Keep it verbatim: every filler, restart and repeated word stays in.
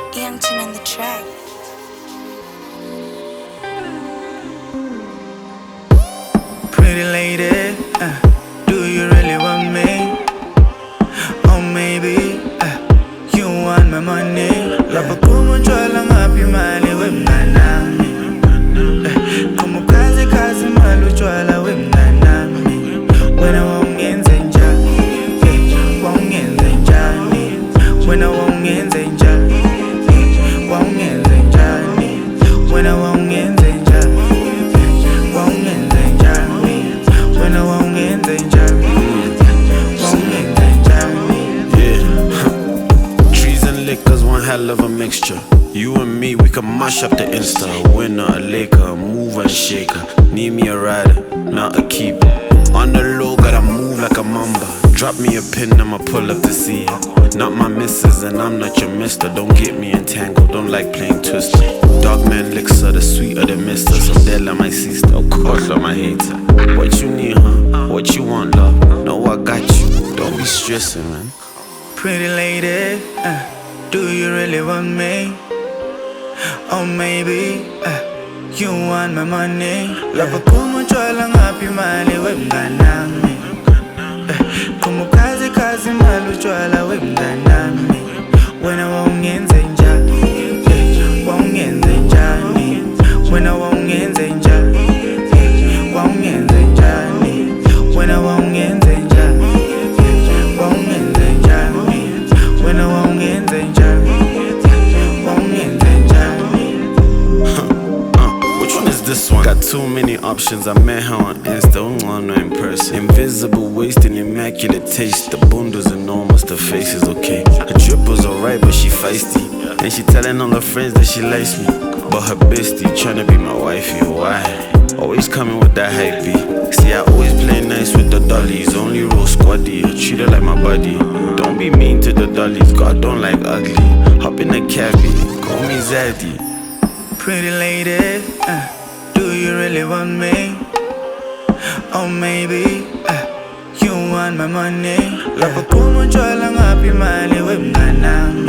Youngton on the track. Pretty lady, uh, do you really want me? Or maybe uh, you want my money? Lapha kumutshwala ngaphi imali wemnganami? Kumukazi kazi imali utshwala wemnganami. Wena wawungenze njani? Wawungenze njani? Wena wawungenze njani? Wawungenze njani? Wena wawungenze njani? Wawungenze njani? Wena wawungenze njani? Wawungenze njani? Yeah. Trees and liquors, one hell of a mixture. You and me, we can mash up the Insta. A winner, a laker, a mover and shaker. Need me a rider, not a keeper. On the low, gotta move like a mamba. Drop me a pin, I'ma pull up to see ya. Not my missus and I'm not your mister. Don't get me entangled, don't like playing twister. Dog man elixir, the sweeter the mister. Some dead like my sister, of course I'm a hater. What you need, huh? What you want, love? No, I got you, don't be stressing, man. Pretty lady, uh, do you really want me? Or maybe uh, you want my money? Lapha kumutshwala ngaphi imali wemnganami? Kumukazi kazi imali utshwala wemnganami. Wena wawungenze njani? Wawungenze njani? Wena wawungenze njani? Wawungenze njani? Wena wawungenze njani? Wawungenze njani? Wena wawungenze njani? Wawungenze njani? Uh, which one is this one? Got too many options. I met her on Insta, on in person. Invisible waist and immaculate taste. The bundles enormous, the face is okay. Her drip was alright, but she feisty. And she telling all her friends that she likes me. But her bestie tryna be my wifey, why? Always coming with that hypey. See, I always play nice with the dollies. Only real squaddy, I treat her like my buddy. Don't be mean to the dollies, God don't like ugly. Hop in the cabby, call me Zaddy. Pretty lady, uh, do you really want me? Or maybe uh, you want my money? Lapha kumutshwala ngaphi imali wemnganami?